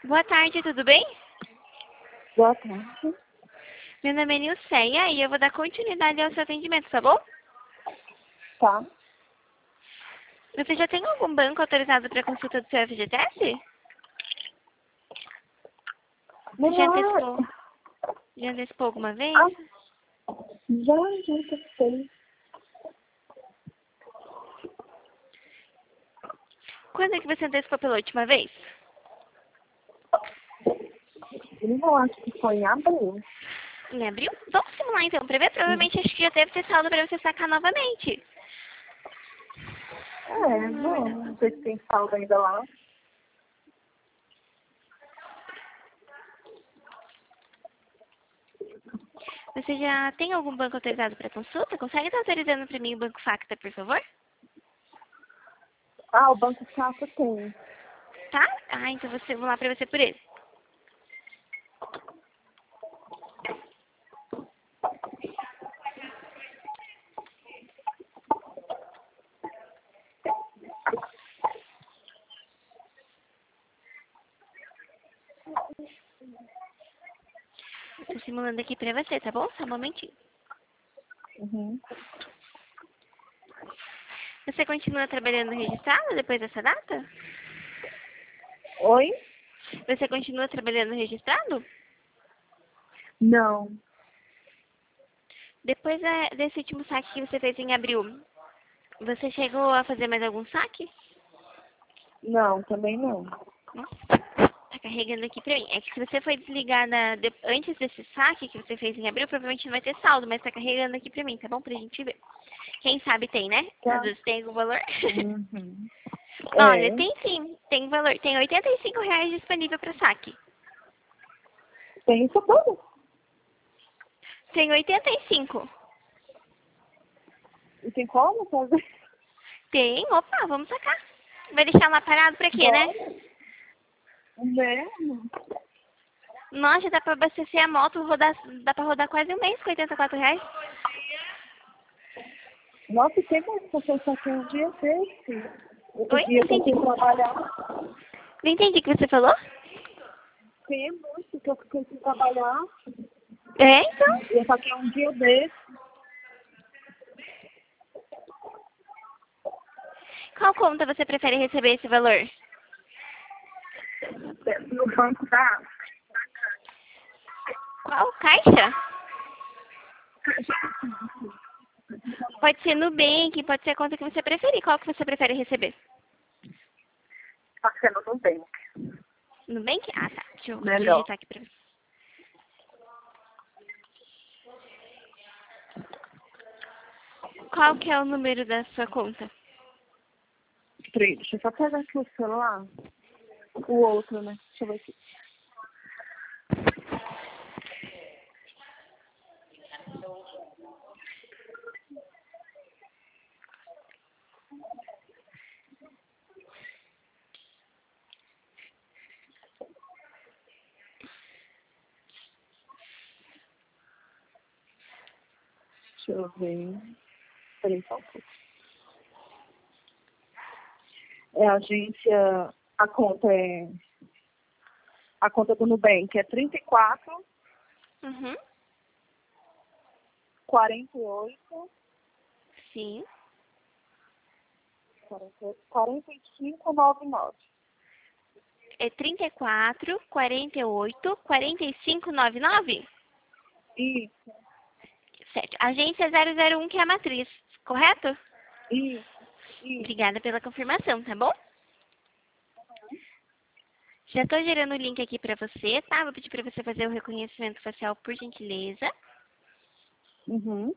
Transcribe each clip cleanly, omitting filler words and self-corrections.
Boa tarde, tudo bem? Boa tarde. Meu nome é Nilceia e eu vou dar continuidade ao seu atendimento, tá bom? Tá. Você já tem algum banco autorizado para consulta do seu FGTS? Você já antecipou, Não, já antecipou alguma vez? ah, já sei. Quando é que você antecipou pela última vez? Eu acho que foi em abril. Em abril? Vamos simular então para ver. Provavelmente acho que já deve ter saldo para você sacar novamente. Não sei se tem saldo ainda lá. Você já tem algum banco autorizado para consulta? Consegue estar autorizando para mim o Banco Facta, por favor? Ah, o Banco Safra tem. Tá? Ah, então vou lá para você por ele. Estou simulando aqui para você, tá bom? Só um momentinho. Uhum. Você continua trabalhando registrado depois dessa data? Oi? Você continua trabalhando registrado? Não. Depois desse último saque que você fez em abril, você chegou a fazer mais algum saque? Não, também não. Nossa, tá carregando aqui pra mim. É que se você foi desligar antes desse saque que você fez em abril, provavelmente não vai ter saldo, mas tá carregando aqui pra mim, tá bom? Pra gente ver. Quem sabe tem, né? Às Tá. vezes tem algum valor. Uhum. Olha, É, tem sim, tem valor. Tem R$ 85 disponível pra saque. tem isso tudo. Tem 85. E tem como fazer? Tem, opa, vamos sacar. Vai deixar lá parado pra quê, né? Bora. Mesmo? Nossa, dá pra abastecer a moto, dá pra rodar quase um mês com R$ 84. Nossa, tem como você só aqui um dia desse? Outro Oi? dia Não eu entendi. tentei trabalhar. Não entendi o que você falou? Tem muito que eu fiquei sem trabalhar. É, então. Eu saquei um dia desse. Qual conta você prefere receber esse valor? No banco da Qual caixa? Pode ser Nubank, pode ser a conta que você preferir. Qual que você prefere receber? Marcelo Nubank. Nubank? Ah, tá. Deixa eu Melhor. digitar aqui pra você. Qual que é o número da sua conta? Peraí, deixa eu só pegar aqui o celular. O outro, né? Deixa eu ver aqui. Deixa eu ver. Peraí, só um pouco. É a agência. A conta do Nubank é 34 Uhum. 48 Sim. 45 99. É 34, 48, 45, 99? Isso, Certo. Agência 001, que é a matriz, correto? isso, isso. Obrigada pela confirmação, tá bom? Já estou gerando o link aqui para você, tá? Vou pedir para você fazer o reconhecimento facial, por gentileza. Uhum.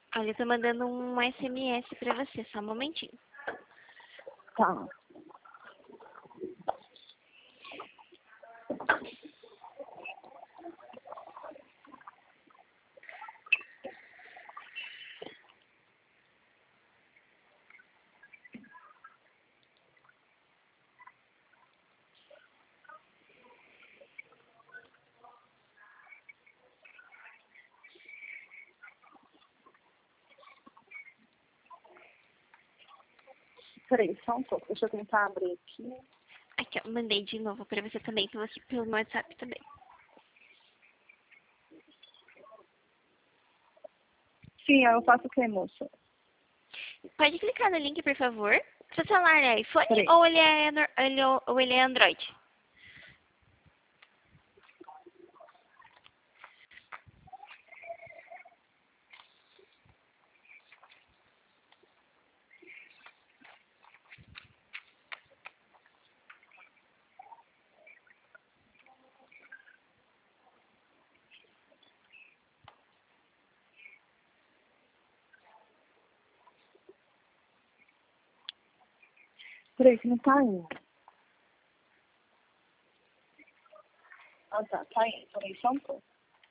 Olha, eu tô mandando um SMS pra você, só um momentinho. Tá. Peraí, só um pouco. Deixa eu tentar abrir aqui. Aqui, ó, mandei de novo pra você também, tô aqui pelo meu WhatsApp também. Sim, eu faço o que, moça? Pode clicar no link, por favor. Seu celular é iPhone Peraí. ou ele é Android? Peraí, que não tá indo. Ah, tá indo. Peraí, só um pouco.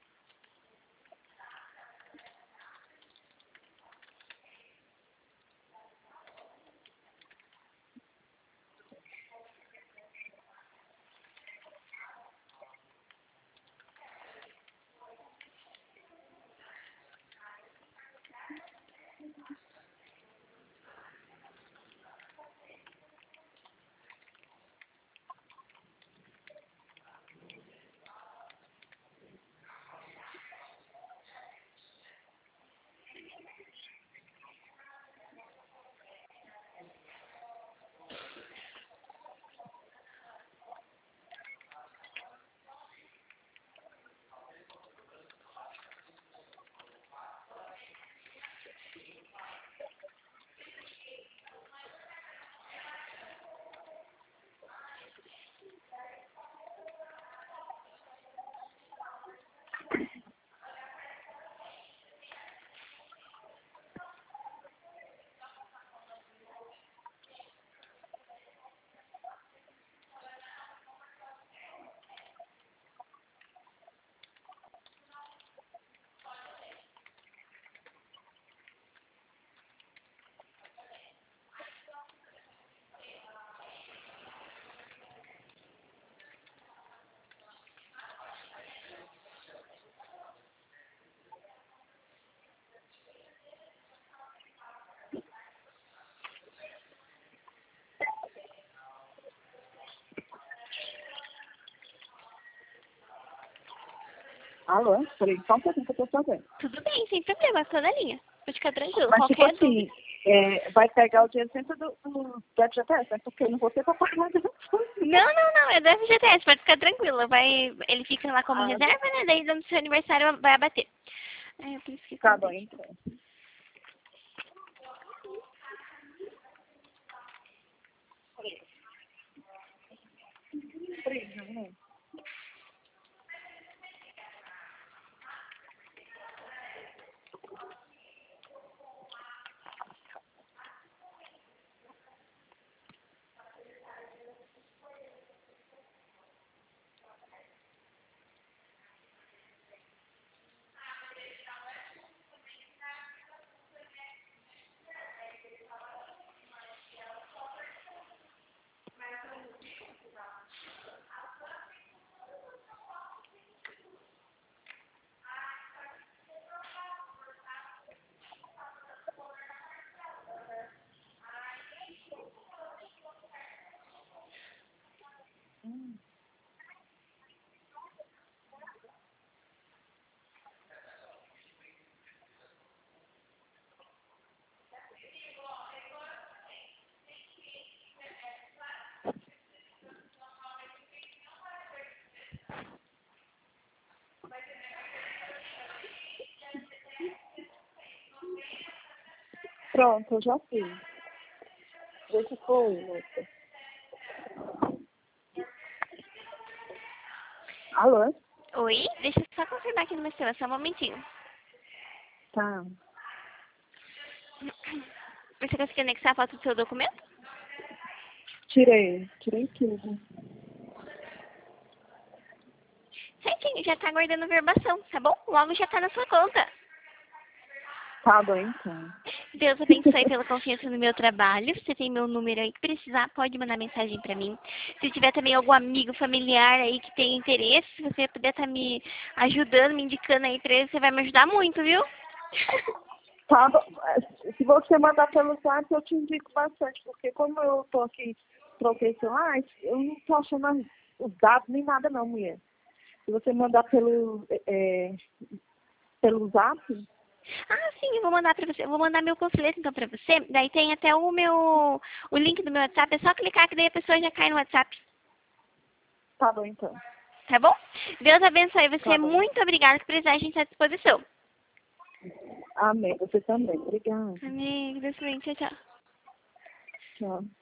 Alô? Peraí, só um pouquinho que eu tô fazendo. Tudo bem, sem problema, tô na linha. Pode ficar tranquilo. Mas, tipo Qualquer assim, dúvida. vai pegar o dinheiro sempre do FGTS, né? Porque eu não vou ter pra pagar depois. Não, é do FGTS, pode ficar tranquila. Ele fica lá como Ah, reserva, né? Daí no seu aniversário vai abater. É por isso que tá bom, acontece. então. Peraí, né? Pronto, eu já fiz. Deixa eu ir, moça. Alô? Oi? Deixa eu só confirmar aqui no meu celular, só um momentinho. Tá. Você conseguiu anexar a foto do seu documento? Tirei tudo. Certinho, já tá aguardando verbação, tá bom? Logo já tá na sua conta. Tá bom, então. Deus abençoe pela confiança no meu trabalho. Você tem meu número aí, que precisar, pode mandar mensagem pra mim. Se tiver também algum amigo familiar aí que tem interesse, se você puder estar me ajudando, me indicando aí pra ele, você vai me ajudar muito, viu? Tá bom. Se você mandar pelo WhatsApp, eu te indico bastante, porque como eu tô aqui, troquei celular, eu não tô achando os dados nem nada não, mulher. Se você mandar pelo Zap, Ah, sim, eu vou mandar pra você. Eu vou mandar meu panfleto então pra você. Daí tem até o link do meu WhatsApp. É só clicar que daí a pessoa já cai no WhatsApp. tá bom, então. Tá bom? Deus abençoe você. Tá bom. Muito obrigada. Se precisar, a gente está à disposição. Amém. Você também. Obrigada. Amém. Deus abençoe. Tchau, tchau. Tchau.